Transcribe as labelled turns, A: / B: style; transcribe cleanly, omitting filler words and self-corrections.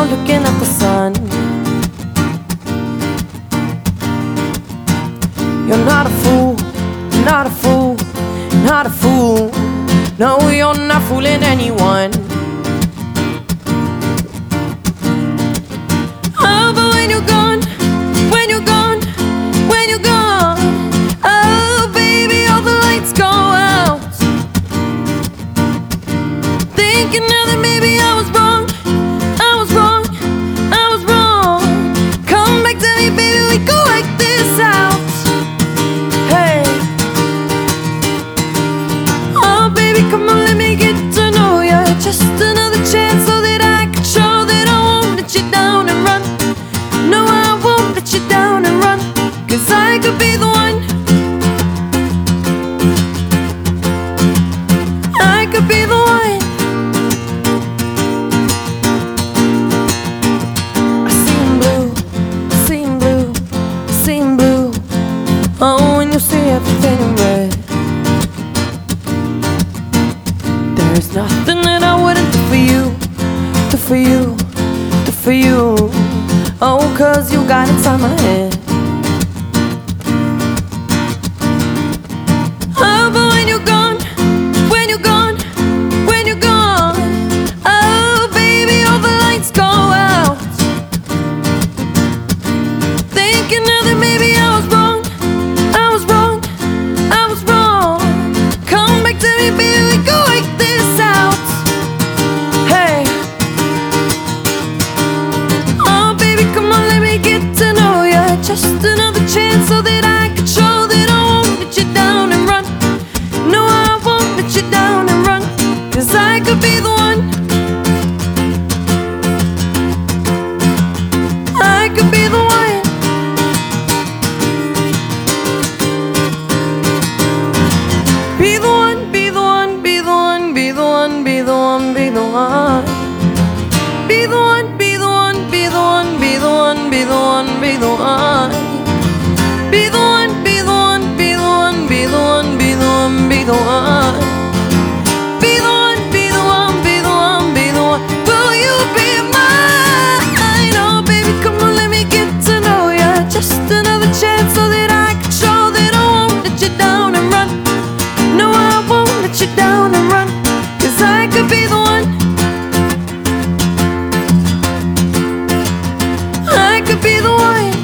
A: out looking at the sun. You're not a fool, not a fool, not a fool. No, you're not fooling anyone. Oh, but when you're gone, when you're gone, when you're gone, oh baby, all the lights go out. Thinking now that maybe I was wrong, I was wrong, I was wrong. Come back to me, baby, we go like this out. Hey, oh baby, come on, let me get to know ya. Just another chance so that I can show that I won't let you down and run. No, I won't let you down and run, 'cause I could be the one. I could be the one. I see him blue, I see him blue, I see him blue. Oh, when you see everything in red, there's nothing that I wouldn't do for you, do for you, do for you. Oh, 'cause you got inside my head. Oh, but when you're gone, when you're gone, when you're gone, oh baby, all the lights go out. Thinking now that maybe I was wrong, I was wrong, I was wrong. Come back to me, baby, we go like this out. Hey, oh baby, come on, let me get to know ya. Just another chance so that I can show that I won't let you down and run. No, I won't let you down and run, 'cause I could be the one. I could be the one. Be the one, be the one, be the one, be the one, be the one, be the one. Be the one, be the one, be the one, be the one, be the one, be the one. Be the one, be the one, be the one, be the one, be the one, be the one. Be the one, be the one, be the one, be the one. Will you be mine? Oh baby, come on, let me get to know ya. Just another chance so that I can show that I won't let you down and run. No, I won't let you down and run, 'cause I could be the one. I could be the one.